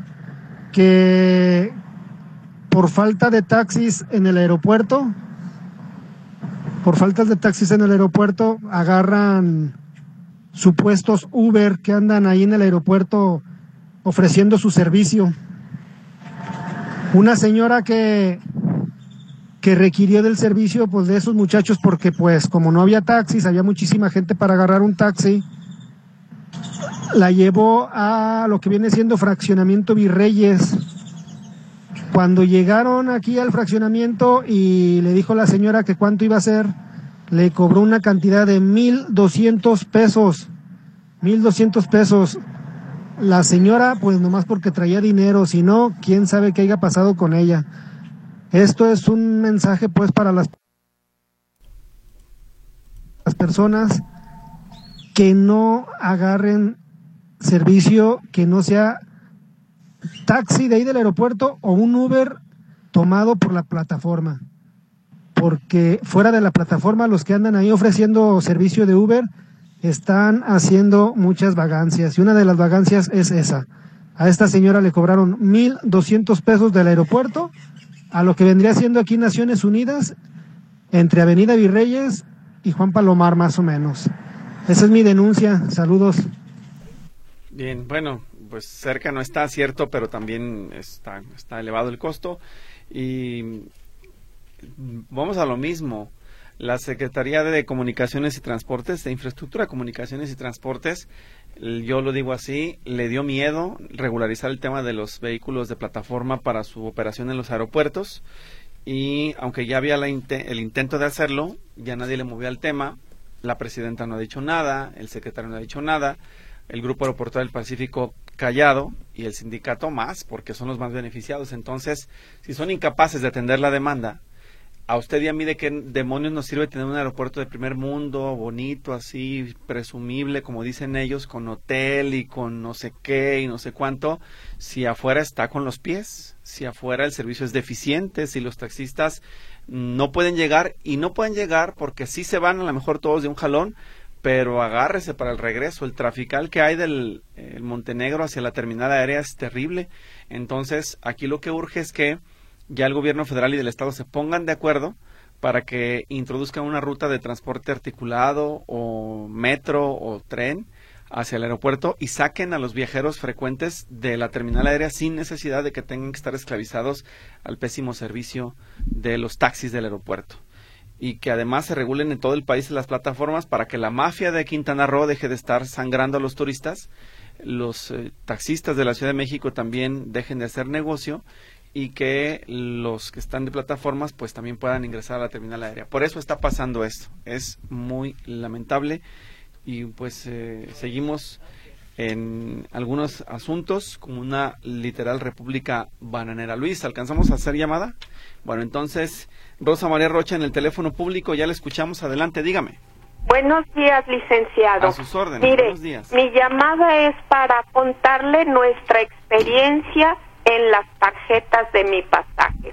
que por falta de taxis en el aeropuerto por faltas de taxis en el aeropuerto, agarran supuestos Uber que andan ahí en el aeropuerto ofreciendo su servicio. Una señora que, que requirió del servicio pues de esos muchachos porque pues como no había taxis, había muchísima gente para agarrar un taxi, la llevó a lo que viene siendo Fraccionamiento Virreyes. Cuando llegaron aquí al fraccionamiento y le dijo la señora que cuánto iba a ser, le cobró una cantidad de mil doscientos pesos. Mil doscientos pesos. La señora, pues nomás porque traía dinero, si no, quién sabe qué haya pasado con ella. Esto es un mensaje pues para las, las personas que no agarren servicio que no sea taxi de ahí del aeropuerto o un Uber tomado por la plataforma, porque fuera de la plataforma los que andan ahí ofreciendo servicio de Uber están haciendo muchas vagancias y una de las vagancias es esa. A esta señora le cobraron mil doscientos pesos del aeropuerto a lo que vendría siendo aquí Naciones Unidas entre Avenida Virreyes y Juan Palomar más o menos. Esa es mi denuncia. Saludos. Bien, bueno, pues cerca no está, cierto, pero también está, está elevado el costo. Y vamos a lo mismo. La Secretaría de Comunicaciones y Transportes, de Infraestructura, Comunicaciones y Transportes, yo lo digo así, le dio miedo regularizar el tema de los vehículos de plataforma para su operación en los aeropuertos. Y aunque ya había la inte- el intento de hacerlo, ya nadie le movía el tema. La presidenta no ha dicho nada, el secretario no ha dicho nada, el Grupo Aeroportuario del Pacífico callado y el sindicato más, porque son los más beneficiados. Entonces, si son incapaces de atender la demanda, a usted y a mí de qué demonios nos sirve tener un aeropuerto de primer mundo, bonito, así, presumible, como dicen ellos, con hotel y con no sé qué y no sé cuánto, si afuera está con los pies, si afuera el servicio es deficiente, si los taxistas no pueden llegar, y no pueden llegar porque sí se van a lo mejor todos de un jalón, pero agárrese para el regreso. El trafical que hay del el Montenegro hacia la terminal aérea es terrible. Entonces, aquí lo que urge es que ya el gobierno federal y del estado se pongan de acuerdo para que introduzcan una ruta de transporte articulado o metro o tren hacia el aeropuerto y saquen a los viajeros frecuentes de la terminal aérea sin necesidad de que tengan que estar esclavizados al pésimo servicio de los taxis del aeropuerto. Y que además se regulen en todo el país las plataformas para que la mafia de Quintana Roo deje de estar sangrando a los turistas, los eh, taxistas de la Ciudad de México también dejen de hacer negocio y que los que están de plataformas pues también puedan ingresar a la terminal aérea. Por eso está pasando esto, es muy lamentable y pues eh, seguimos en algunos asuntos como una literal república bananera. Luis, ¿alcanzamos a hacer llamada? Bueno, entonces, Rosa María Rocha en el teléfono público, ya la escuchamos, adelante, dígame. Buenos días, licenciado. A sus órdenes. Mire, buenos días. Mi llamada es para contarle nuestra experiencia en las tarjetas de mi pasaje.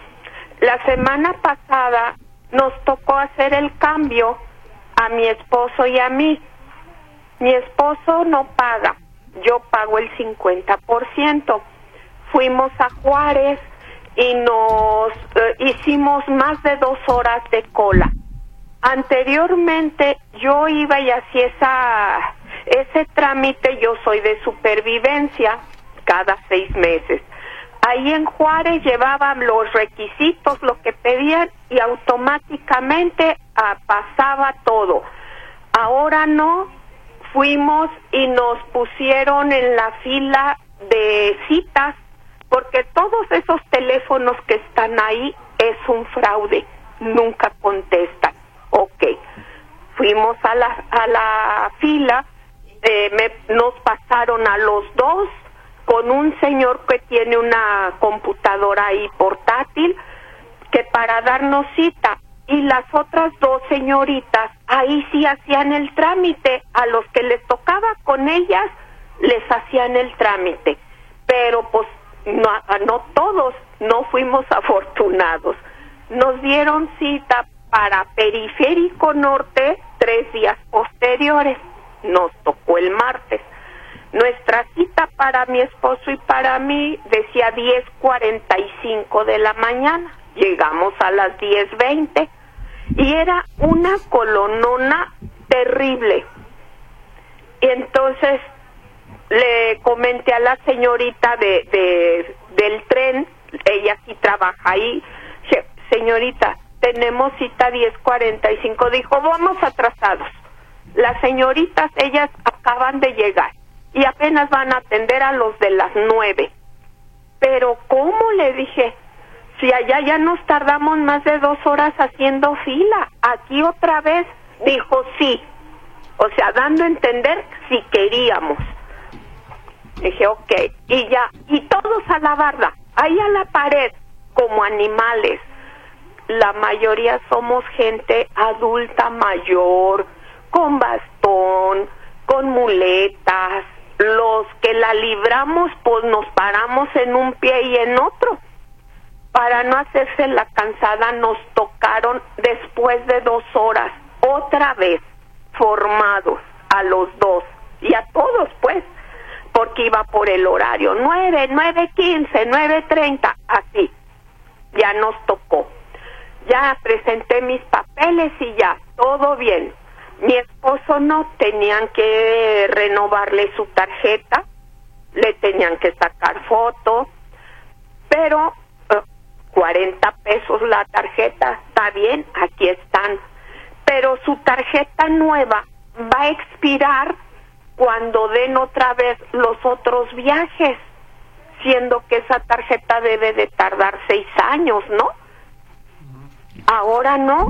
La semana pasada nos tocó hacer el cambio a mi esposo y a mí. Mi esposo no paga, yo pago el cincuenta por ciento. Fuimos a Juárez y nos eh, hicimos más de dos horas de cola. Anteriormente yo iba y hacía esa, ese trámite, yo soy de supervivencia, cada seis meses. Ahí en Juárez llevaban los requisitos, lo que pedían, y automáticamente ah, pasaba todo. Ahora no, fuimos y nos pusieron en la fila de citas, porque todos esos teléfonos que están ahí es un fraude, nunca contestan. Ok, fuimos a la, a la fila, eh, me, nos pasaron a los dos, con un señor que tiene una computadora ahí portátil, que para darnos cita, y las otras dos señoritas, ahí sí hacían el trámite, a los que les tocaba con ellas, les hacían el trámite, pero pues no, no todos, no fuimos afortunados. Nos dieron cita para Periférico Norte tres días posteriores, nos tocó el martes. Nuestra cita para mi esposo y para mí decía diez cuarenta y cinco de la mañana. Llegamos a las diez veinte y era una colonona terrible. Y entonces le comenté a la señorita de, de del tren, ella sí trabaja ahí, señorita, tenemos cita diez cuarenta y cinco, dijo, vamos atrasados. Las señoritas, ellas acaban de llegar y apenas van a atender a los de las nueve. Pero ¿cómo? Le dije, si allá ya nos tardamos más de dos horas haciendo fila, aquí otra vez. Dijo, sí, o sea, dando a entender si queríamos. Dije, ok, y ya, y todos a la barda, ahí a la pared, como animales. La mayoría somos gente adulta mayor, con bastón, con muletas. Los que la libramos, pues nos paramos en un pie y en otro. Para no hacerse la cansada, nos tocaron después de dos horas, otra vez, formados, a los dos, y a todos, pues, porque iba por el horario, nueve, nueve quince, nueve treinta, así, ya nos tocó. Ya presenté mis papeles y ya, todo bien. Mi esposo no, tenían que renovarle su tarjeta, le tenían que sacar foto, pero uh, cuarenta pesos la tarjeta, está bien, aquí están. Pero su tarjeta nueva va a expirar cuando den otra vez los otros viajes, siendo que esa tarjeta debe de tardar seis años, ¿no? Ahora no.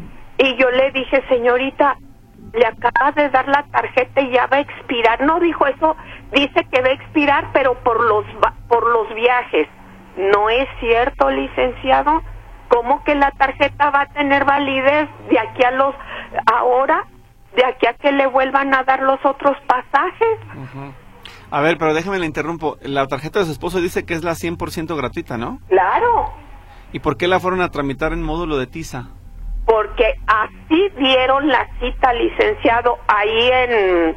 Y yo le dije, señorita, le acabas de dar la tarjeta y ya va a expirar. No dijo eso, dice que va a expirar, pero por los por los viajes. No es cierto, licenciado. ¿Cómo que la tarjeta va a tener validez de aquí a los ahora, de aquí a que le vuelvan a dar los otros pasajes? Uh-huh. A ver, pero déjeme le interrumpo. La tarjeta de su esposo dice que es la cien por ciento gratuita, ¿no? Claro. ¿Y por qué la fueron a tramitar en módulo de TISA? Porque así dieron la cita, licenciado, ahí en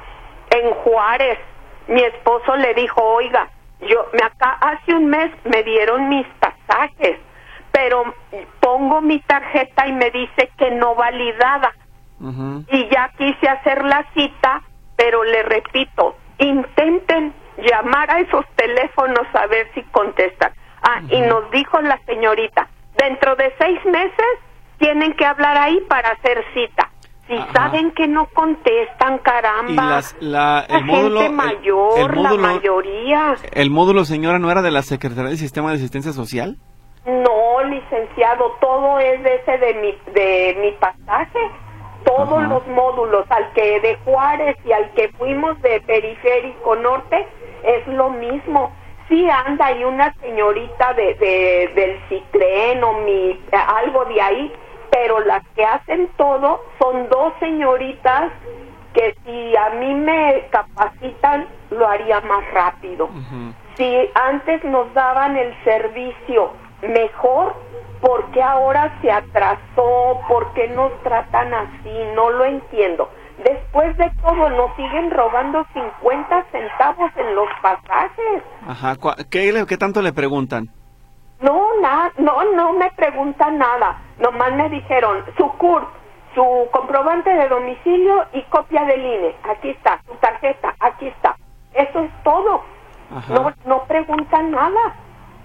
en Juárez. Mi esposo le dijo, oiga, yo me acá hace un mes me dieron mis pasajes, pero pongo mi tarjeta y me dice que no validada. Uh-huh. Y ya quise hacer la cita, pero le repito, intenten llamar a esos teléfonos a ver si contestan. Ah, uh-huh. Y nos dijo la señorita, dentro de seis meses tienen que hablar ahí para hacer cita. Si Ajá. saben que no contestan, caramba. Y las, la, el la módulo, gente mayor, el, el módulo, la mayoría. ¿El módulo, señora, no era de la Secretaría del Sistema de Asistencia Social? No, licenciado, todo es de ese de mi, de mi pasaje. Todos Ajá. los módulos, al que de Juárez y al que fuimos de Periférico Norte, es lo mismo. Sí anda ahí una señorita de, de del Citren o mi, algo de ahí, pero las que hacen todo son dos señoritas que si a mí me capacitan lo haría más rápido. Uh-huh. Si antes nos daban el servicio mejor, ¿por qué ahora se atrasó? ¿Por qué nos tratan así? No lo entiendo. Después de todo nos siguen robando cincuenta centavos en los pasajes. Ajá, ¿qué, qué tanto le preguntan? No, nada, no, no me preguntan nada. Nomás me dijeron su C U R P, su comprobante de domicilio y copia del I N E. Aquí está, su tarjeta, aquí está. Eso es todo. Ajá. No, no preguntan nada.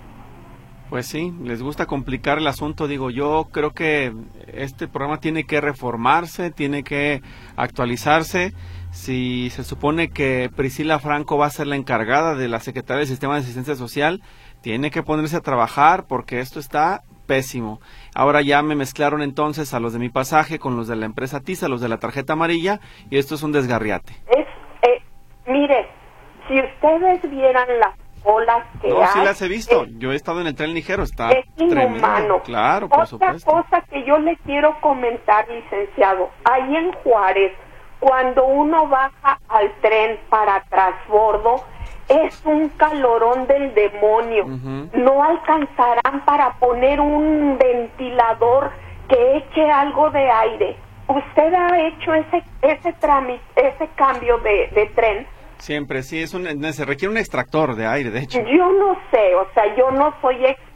Pues sí, les gusta complicar el asunto. Digo, yo creo que este programa tiene que reformarse, tiene que actualizarse. Si se supone que Priscila Franco va a ser la encargada de la Secretaría del Sistema de Asistencia Social, tiene que ponerse a trabajar porque esto está pésimo. Ahora ya me mezclaron entonces a los de mi pasaje con los de la empresa TISA, los de la tarjeta amarilla, y esto es un desgarriate. Es, eh, mire, si ustedes vieran las olas que no, hay... sí las he visto. Es, Yo he estado en el tren ligero, está es tremendo. Inhumano. Claro, por Otra supuesto. cosa que yo le quiero comentar, licenciado, ahí en Juárez, cuando uno baja al tren para transbordo, es un calorón del demonio. Uh-huh. No alcanzarán para poner un ventilador que eche algo de aire. ¿Usted ha hecho ese ese trámite, ese cambio de, de tren? Siempre, sí, es un, se requiere un extractor de aire, de hecho. Yo no sé, o sea, yo no soy experta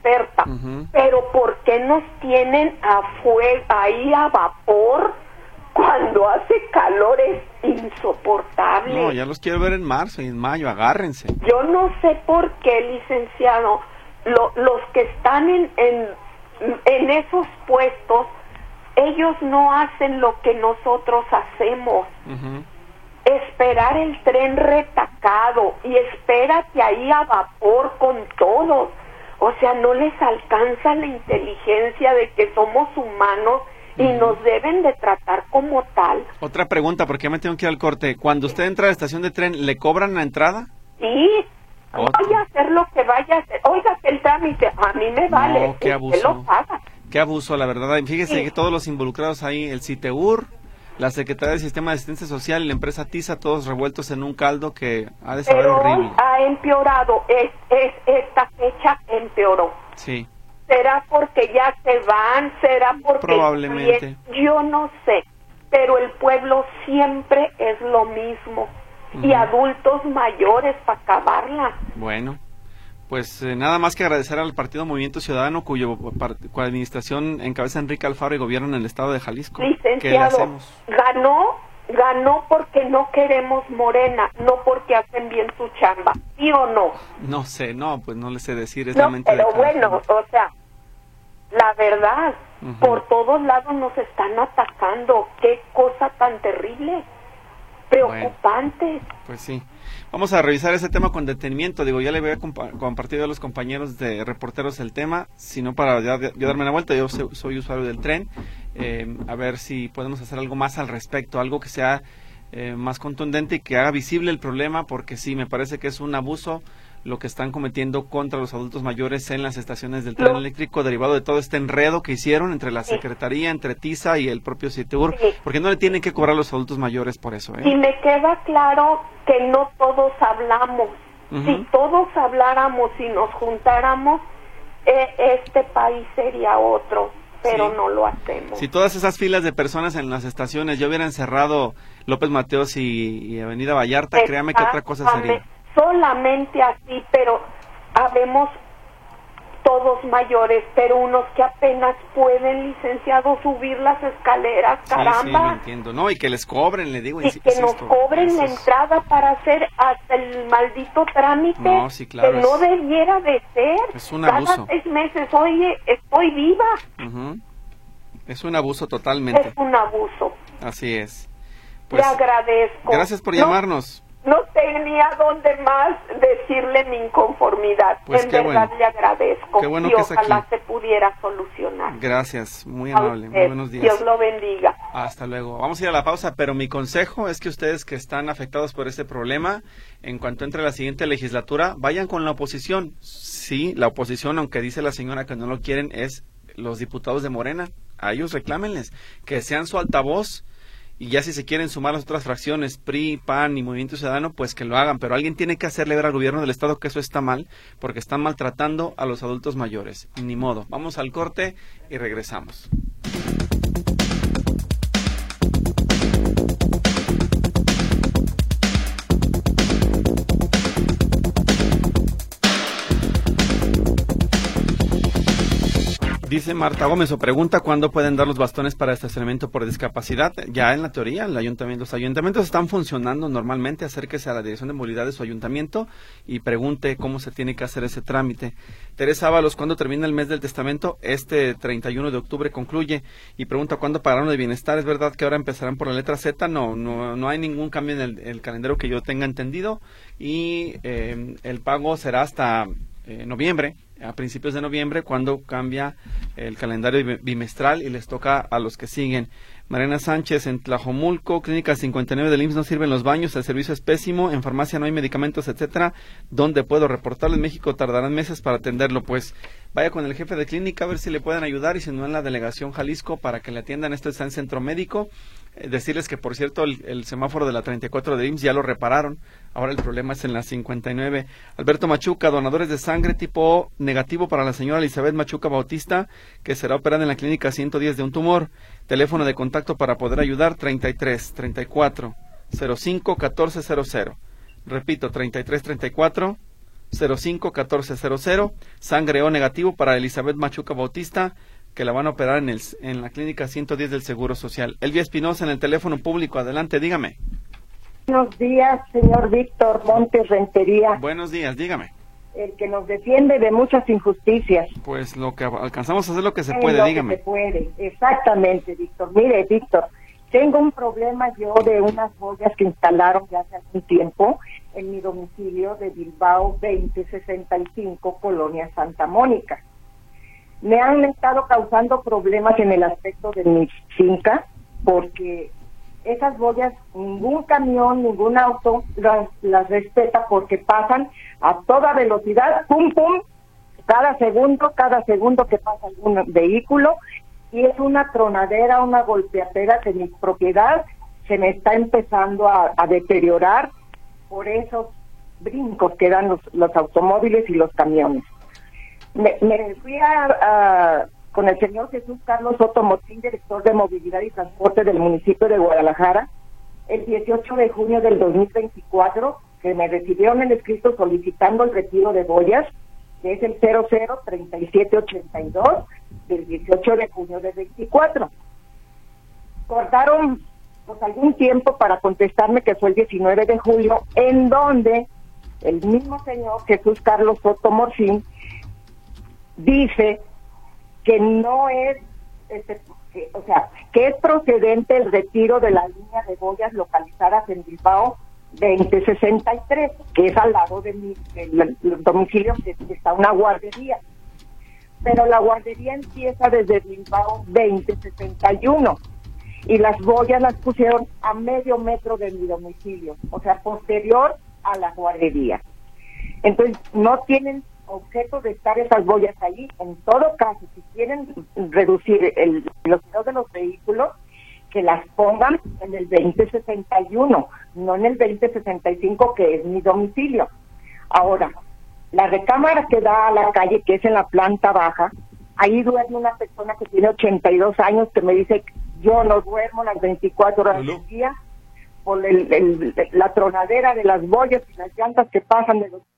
experta, uh-huh. pero ¿por qué nos tienen a fuego, ahí a vapor cuando hace calor? Es insoportable. No, ya los quiero ver en marzo y en mayo, agárrense. Yo no sé por qué, licenciado, lo, los que están en, en, en esos puestos, ellos no hacen lo que nosotros hacemos. Uh-huh. Esperar el tren retacado y espérate ahí a vapor con todos. O sea, no les alcanza la inteligencia de que somos humanos y uh-huh. nos deben de tratar como tal. Otra pregunta, porque ya me tengo que ir al corte. Cuando usted entra a la estación de tren, ¿le cobran la entrada? Sí, Otro. vaya a hacer lo que vaya a hacer. Oiga, que el trámite a mí me vale. No, qué abuso. Usted lo paga. Qué abuso, la verdad. Fíjese sí. que todos los involucrados ahí, el CITEUR, la Secretaría del Sistema de Asistencia Social y la empresa TISA, todos revueltos en un caldo que ha de saber Pero horrible. Hoy ha empeorado, es, es, esta fecha empeoró. Sí. ¿Será porque ya se van? ¿Será porque...? Probablemente. Yo no sé, pero el pueblo siempre es lo mismo. Uh-huh. Y adultos mayores para acabarla. Bueno. Pues eh, nada más que agradecer al Partido Movimiento Ciudadano, cuyo par, cuya administración encabeza Enrique Alfaro y gobierna en el estado de Jalisco. Licenciado, ¿qué le hacemos? ganó, ganó porque no queremos Morena, no porque hacen bien su chamba, ¿sí o no? No sé, no, pues no le sé decir, es no, la mente pero de bueno, o sea, la verdad, uh-huh. por todos lados nos están atacando, qué cosa tan terrible, preocupante. Bueno, pues sí. Vamos a revisar ese tema con detenimiento. Digo, ya le voy a compa- compartir a los compañeros de reporteros el tema, sino para ya, ya darme la vuelta. Yo soy, soy usuario del tren, eh, a ver si podemos hacer algo más al respecto, algo que sea eh, más contundente y que haga visible el problema, porque sí, me parece que es un abuso lo que están cometiendo contra los adultos mayores en las estaciones del tren no. eléctrico, derivado de todo este enredo que hicieron entre la sí. Secretaría, entre TISA y el propio CITEUR, sí. porque no le tienen que cobrar a los adultos mayores por eso. ¿eh? Y me queda claro que no todos hablamos. Uh-huh. Si todos habláramos y nos juntáramos, eh, este país sería otro, pero sí. no lo hacemos. Si todas esas filas de personas en las estaciones ya hubieran cerrado López Mateos y, y Avenida Vallarta, créame que otra cosa sería. Solamente así, pero habemos todos mayores, pero unos que apenas pueden, licenciado, subir las escaleras, caramba. Sí, sí, lo entiendo, ¿no? Y que les cobren, le digo. Y que nos esto, cobren la entrada para hacer hasta el maldito trámite, no, sí, claro, que no debiera de ser. Es un abuso. Cada seis meses, oye, estoy viva. Uh-huh. Es un abuso totalmente. Es un abuso. Así es. Pues, le agradezco. Gracias por no, llamarnos. No tenía dónde más decirle mi inconformidad. Pues en qué verdad bueno. le agradezco. Qué bueno y que ojalá aquí. se pudiera solucionar. Gracias, muy amable. Muy buenos días. Dios lo bendiga. Hasta luego. Vamos a ir a la pausa, pero mi consejo es que ustedes que están afectados por este problema, en cuanto entre la siguiente legislatura, vayan con la oposición. Sí, la oposición, aunque dice la señora que no lo quieren, es los diputados de Morena. A ellos reclámenles que sean su altavoz. Y ya si se quieren sumar las otras fracciones, P R I, P A N y Movimiento Ciudadano, pues que lo hagan. Pero alguien tiene que hacerle ver al gobierno del Estado que eso está mal, porque están maltratando a los adultos mayores. Ni modo. Vamos al corte y regresamos. Dice Marta Gómez, o pregunta cuándo pueden dar los bastones para estacionamiento por discapacidad. Ya en la teoría, el ayuntamiento, los ayuntamientos están funcionando normalmente. Acérquese a la Dirección de Movilidad de su ayuntamiento y pregunte cómo se tiene que hacer ese trámite. Teresa Ábalos, ¿cuándo termina el mes del testamento? Este treinta y uno de octubre concluye. Y pregunta cuándo pagarán de bienestar. ¿Es verdad que ahora empezarán por la letra Z? No, no, no hay ningún cambio en el, el calendario que yo tenga entendido. Y eh, el pago será hasta eh, noviembre. A principios de noviembre, cuando cambia el calendario bimestral y les toca a los que siguen. Mariana Sánchez, en Tlajomulco, Clínica cincuenta y nueve del I M S S no sirven los baños, el servicio es pésimo, en farmacia no hay medicamentos, etcétera. ¿Dónde puedo reportarlo? En México tardarán meses para atenderlo. Pues vaya con el jefe de clínica a ver si le pueden ayudar, y si no en la delegación Jalisco para que le atiendan. Esto está en Centro Médico. Eh, decirles que, por cierto, el, el semáforo de la treinta y cuatro de I M S S ya lo repararon. Ahora el problema es en la cincuenta y nueve. Alberto Machuca, donadores de sangre tipo O negativo para la señora Elizabeth Machuca Bautista, que será operada en la clínica ciento diez de un tumor. Teléfono de contacto para poder ayudar, treinta y tres, treinta y cuatro, cero cinco, catorce cero cero. Repito, treinta y tres, treinta y cuatro, cero cinco, catorce cero cero, sangre O negativo para Elizabeth Machuca Bautista, que la van a operar en, el, en la clínica ciento diez del Seguro Social. Elvia Espinosa en el teléfono público, adelante, dígame. Buenos días, señor Víctor Montes Rentería. Buenos días, dígame. El que nos defiende de muchas injusticias. Pues lo que alcanzamos a hacer lo que se en puede, lo dígame. Que se puede, exactamente, Víctor. Mire, Víctor, tengo un problema yo de unas boyas que instalaron ya hace algún tiempo en mi domicilio de Bilbao veinte sesenta y cinco, Colonia Santa Mónica. Me han estado causando problemas en el aspecto de mi finca, porque esas boyas, ningún camión, ningún auto las, las respeta, porque pasan a toda velocidad, pum, pum, cada segundo, cada segundo que pasa algún vehículo, y es una tronadera, una golpeadera que mi propiedad se me está empezando a, a deteriorar por esos brincos que dan los, los automóviles y los camiones. Me, me fui a, a, con el señor Jesús Carlos Soto Motín, director de Movilidad y Transporte del municipio de Guadalajara, el dieciocho de junio del dos mil veinticuatro, que me recibieron el escrito solicitando el retiro de boyas, que es el cero cero treinta y siete ochenta y dos del dieciocho de junio del veinticuatro. Cortaron pues algún tiempo para contestarme, que fue el diecinueve de julio, en donde el mismo señor Jesús Carlos Soto Morfín dice que no es, este, que, o sea, que es procedente el retiro de la línea de boyas localizadas en Bilbao veinte sesenta y tres, que es al lado de mi del, del domicilio, que está una guardería. Pero la guardería empieza desde Bilbao veinte sesenta y uno, y las boyas las pusieron a medio metro de mi domicilio, o sea, posterior a la guardería. Entonces, no tienen objeto de estar esas boyas ahí. En todo caso, si quieren reducir el velocidad de los vehículos, que las pongan en el veinte sesenta y uno, no en el veinte sesenta y cinco, que es mi domicilio. Ahora, la recámara que da a la calle, que es en la planta baja, ahí duerme una persona que tiene ochenta y dos años, que me dice: yo no duermo las veinticuatro horas del día por el, el, la tronadera de las boyas y las llantas que pasan de los